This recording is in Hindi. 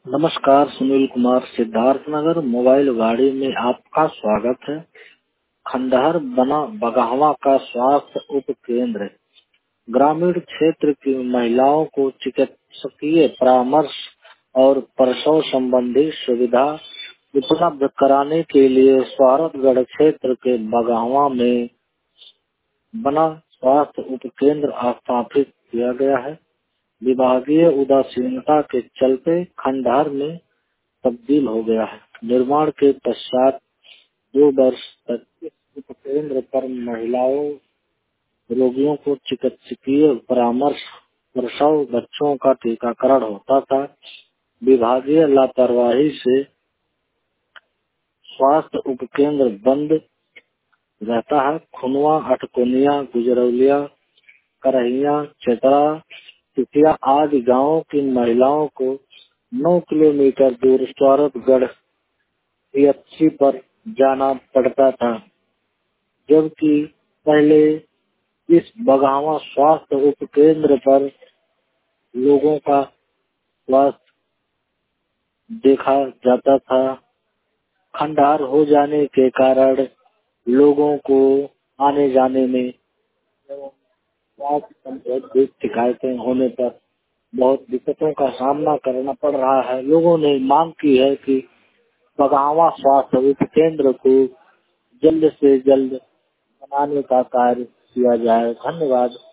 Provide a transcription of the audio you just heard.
नमस्कार, सुनील कुमार, सिद्धार्थनगर मोबाइल गाड़ी में आपका स्वागत है। खंडहर बना बगहवा का स्वास्थ्य उप केंद्र ग्रामीण क्षेत्र की महिलाओं को चिकित्सकीय परामर्श और प्रसव संबंधी सुविधा उपलब्ध कराने के लिए स्वारथगढ़ क्षेत्र के बगहवा में बना स्वास्थ्य उप केंद्र स्थापित किया गया है। विभागीय उदासीनता के चलते खंडहर में तब्दील हो गया है। निर्माण के पश्चात 2 वर्ष तक इस उपकेंद्र पर महिलाओं रोगियों को चिकित्सकीय परामर्श, प्रसव, बच्चों का टीकाकरण होता था। विभागीय लापरवाही से स्वास्थ्य उपकेंद्र बंद रहता है। खुनवा, अटकोनिया, गुजरौलिया, करहिया, चतरा, तिथिया आदि गांवों की महिलाओं को 9 किलोमीटर दूर स्वारथगढ़ पीएचसी पर जाना पड़ता था, जबकि पहले इस बगहावा स्वास्थ्य उप केंद्र पर लोगों का स्वास्थ्य देखा जाता था। खंडहर हो जाने के कारण लोगों को आने जाने में स्वास्थ्य संबंधी शिकायतें होने पर बहुत दिक्कतों का सामना करना पड़ रहा है। लोगों ने मांग की है कि बगहावा स्वास्थ्य उप केंद्र को जल्द से जल्द बनाने का कार्य किया जाए। धन्यवाद।